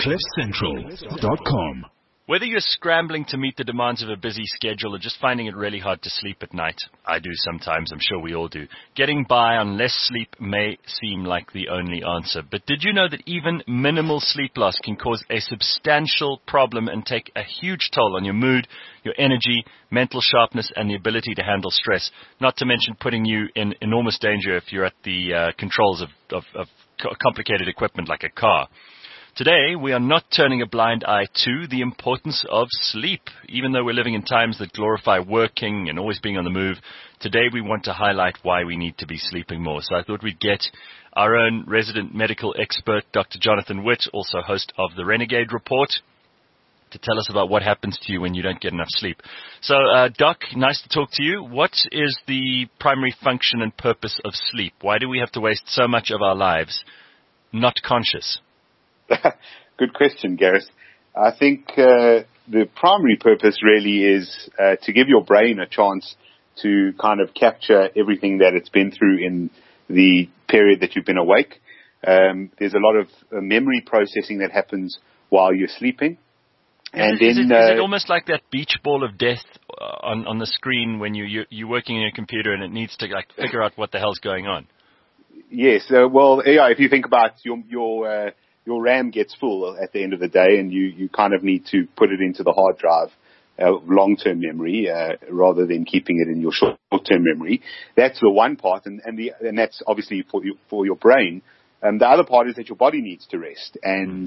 CliffCentral.com. Whether you're scrambling to meet the demands of a busy schedule or just finding it really hard to sleep at night, I do sometimes, I'm sure we all do, getting by on less sleep may seem like the only answer. But did you know that even minimal sleep loss can cause a substantial problem and take a huge toll on your mood, your energy, mental sharpness, and the ability to handle stress, not to mention putting you in enormous danger if you're at the controls of complicated equipment like a car? Today, we are not turning a blind eye to the importance of sleep. Even though we're living in times that glorify working and always being on the move, today we want to highlight why we need to be sleeping more. So I thought we'd get our own resident medical expert, Dr. Jonathan Witt, also host of the Renegade Report, to tell us about what happens to you when you don't get enough sleep. So, Doc, nice to talk to you. What is the primary function and purpose of sleep? Why do we have to waste so much of our lives not conscious? Good question, Gareth. I think the primary purpose really is to give your brain a chance to kind of capture everything that it's been through in the period that you've been awake. There's a lot of memory processing that happens while you're sleeping. And is it almost like that beach ball of death on the screen when you're working on your computer and it needs to like figure out what the hell's going on? Yes. Well, yeah, if you think about your RAM gets full at the end of the day, and you kind of need to put it into the hard drive, long-term memory, rather than keeping it in your short-term memory. That's the one part, and that's obviously for your brain. The other part is that your body needs to rest, and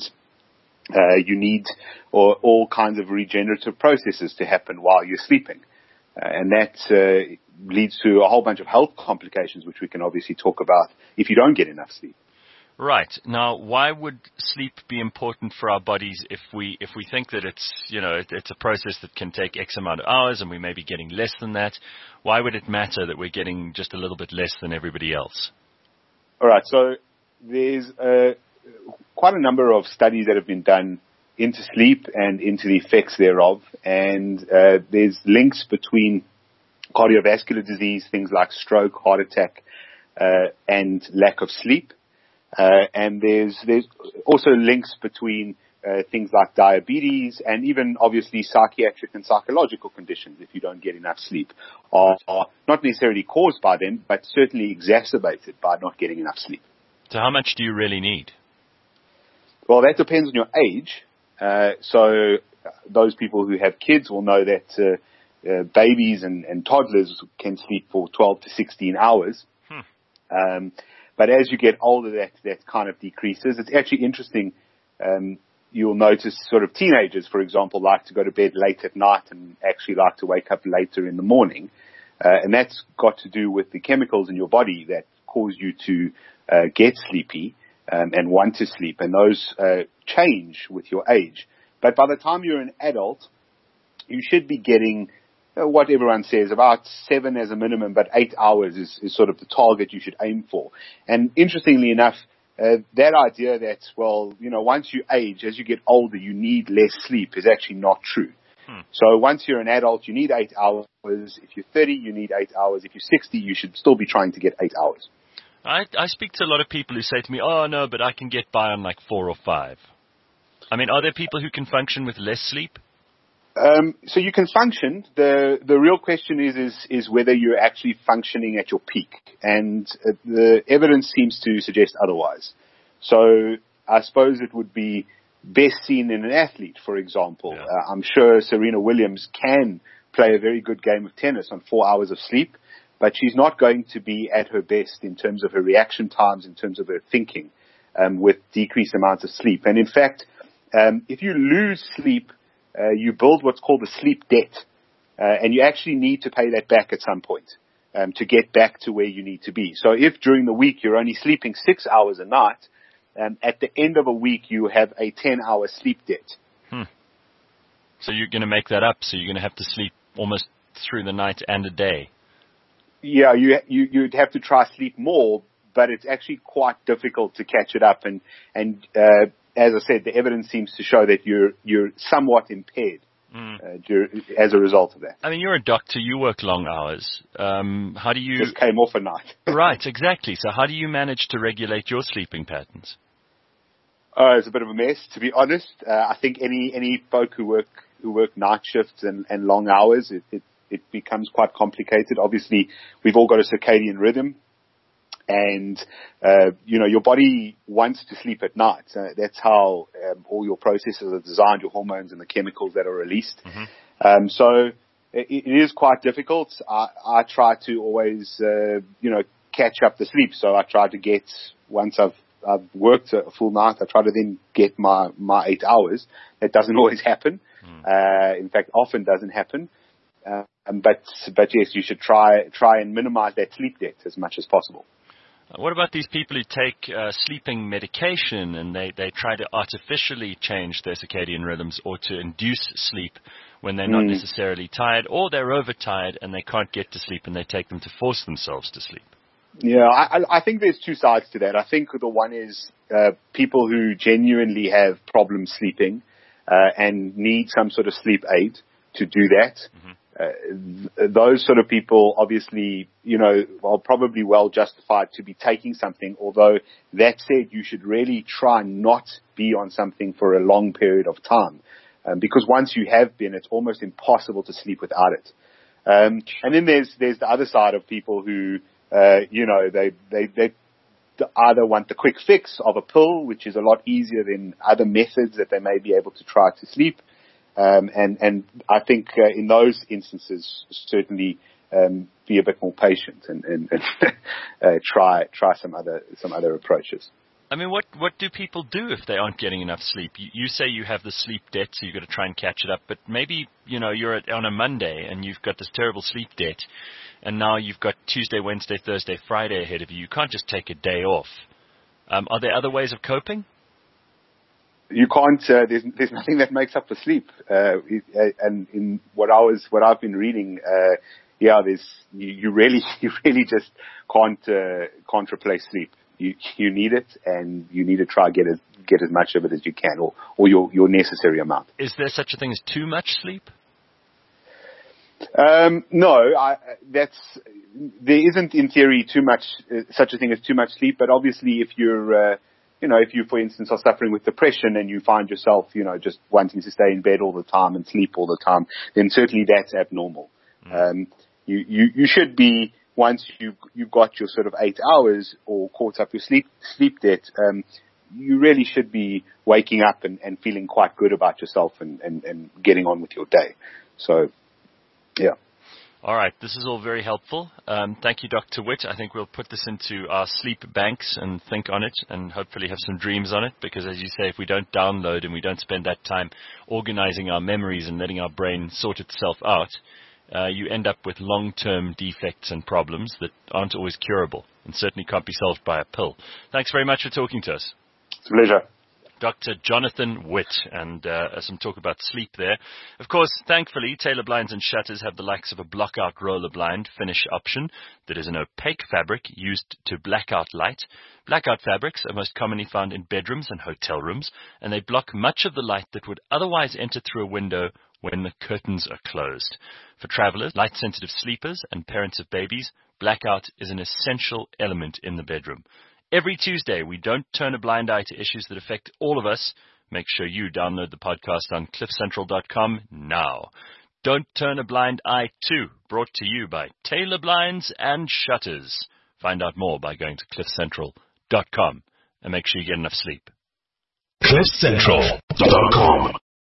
you need all kinds of regenerative processes to happen while you're sleeping, and that leads to a whole bunch of health complications, which we can obviously talk about if you don't get enough sleep. Right. Now, why would sleep be important for our bodies if we think that it's a process that can take X amount of hours and we may be getting less than that? Why would it matter that we're getting just a little bit less than everybody else? All right. So there's quite a number of studies that have been done into sleep and into the effects thereof. And there's links between cardiovascular disease, things like stroke, heart attack, and lack of sleep. And there's also links between things like diabetes and even obviously psychiatric and psychological conditions, if you don't get enough sleep, are not necessarily caused by them, but certainly exacerbated by not getting enough sleep. So how much do you really need? Well, that depends on your age. So those people who have kids will know that babies and toddlers can sleep for 12 to 16 hours. But as you get older, that kind of decreases. It's actually interesting. You'll notice sort of teenagers, for example, like to go to bed late at night and actually like to wake up later in the morning. And that's got to do with the chemicals in your body that cause you to get sleepy and want to sleep. And those change with your age. But by the time you're an adult, you should be getting what everyone says, about 7 as a minimum, but 8 hours is sort of the target you should aim for. And interestingly enough, that idea that, once you age, as you get older, you need less sleep is actually not true. So once you're an adult, you need 8 hours. If you're 30, you need 8 hours. If you're 60, you should still be trying to get 8 hours. I speak to a lot of people who say to me, oh, no, but I can get by on like 4 or 5. I mean, are there people who can function with less sleep? So you can function. The real question is whether you're actually functioning at your peak, and the evidence seems to suggest otherwise. So I suppose it would be best seen in an athlete, for example. Yeah. I'm sure Serena Williams can play a very good game of tennis on 4 hours of sleep, but she's not going to be at her best in terms of her reaction times, in terms of her thinking, with decreased amounts of sleep. And in fact, if you lose sleep, you build what's called a sleep debt, and you actually need to pay that back at some point to get back to where you need to be. So if during the week you're only sleeping 6 hours a night, at the end of a week you have a 10-hour sleep debt. So you're going to make that up, so you're going to have to sleep almost through the night and a day. Yeah, you'd have to try sleep more, but it's actually quite difficult to catch it up, and as I said, the evidence seems to show that you're somewhat impaired as a result of that. I mean, you're a doctor. You work long hours. How do you... Just came off a night. Right, exactly. So how do you manage to regulate your sleeping patterns? It's a bit of a mess, to be honest. I think any folk who work night shifts and long hours, it becomes quite complicated. Obviously, we've all got a circadian rhythm, and your body wants to sleep at night. That's how all your processes are designed, your hormones and the chemicals that are released. Mm-hmm. So it is quite difficult. I try to always catch up the sleep. So I try to get, once I've worked a full night, I try to then get my 8 hours. That doesn't always happen. In fact, often doesn't happen. But yes, you should try and minimize that sleep debt as much as possible. What about these people who take sleeping medication and they try to artificially change their circadian rhythms or to induce sleep when they're not necessarily tired, or they're overtired and they can't get to sleep and they take them to force themselves to sleep? Yeah, I think there's two sides to that. I think the one is people who genuinely have problems sleeping and need some sort of sleep aid to do that. Those sort of people, obviously, are probably well justified to be taking something. Although that said, you should really try not be on something for a long period of time, because once you have been, it's almost impossible to sleep without it. And then there's the other side of people who, they either want the quick fix of a pill, which is a lot easier than other methods that they may be able to try to sleep. And I think in those instances, certainly be a bit more patient and try some other approaches. I mean, what do people do if they aren't getting enough sleep? You say you have the sleep debt, so you've got to try and catch it up. But maybe you're on a Monday and you've got this terrible sleep debt, and now you've got Tuesday, Wednesday, Thursday, Friday ahead of you. You can't just take a day off. Are there other ways of coping? You can't. There's nothing that makes up for sleep. And in what I've been reading, you really just can't replace sleep. You need it, and you need to try get as much of it as you can, or your necessary amount. Is there such a thing as too much sleep? No, there isn't in theory such a thing as too much sleep. But obviously, if you're if you, for instance, are suffering with depression and you find yourself, just wanting to stay in bed all the time and sleep all the time, then certainly that's abnormal. You should be, once you've got your sort of 8 hours or caught up your sleep debt, you really should be waking up and feeling quite good about yourself and getting on with your day. So, yeah. All right. This is all very helpful. Thank you, Dr. Witt. I think we'll put this into our sleep banks and think on it and hopefully have some dreams on it, because, as you say, if we don't download and we don't spend that time organizing our memories and letting our brain sort itself out, you end up with long-term defects and problems that aren't always curable and certainly can't be solved by a pill. Thanks very much for talking to us. It's a pleasure. Dr. Jonathan Witt, and some talk about sleep there. Of course, thankfully, Taylor Blinds and Shutters have the likes of a block-out roller blind finish option that is an opaque fabric used to black out light. Blackout fabrics are most commonly found in bedrooms and hotel rooms, and they block much of the light that would otherwise enter through a window when the curtains are closed. For travelers, light-sensitive sleepers, and parents of babies, blackout is an essential element in the bedroom. Every Tuesday, we don't turn a blind eye to issues that affect all of us. Make sure you download the podcast on cliffcentral.com now. Don't Turn a Blind Eye 2, brought to you by Taylor Blinds and Shutters. Find out more by going to cliffcentral.com and make sure you get enough sleep. cliffcentral.com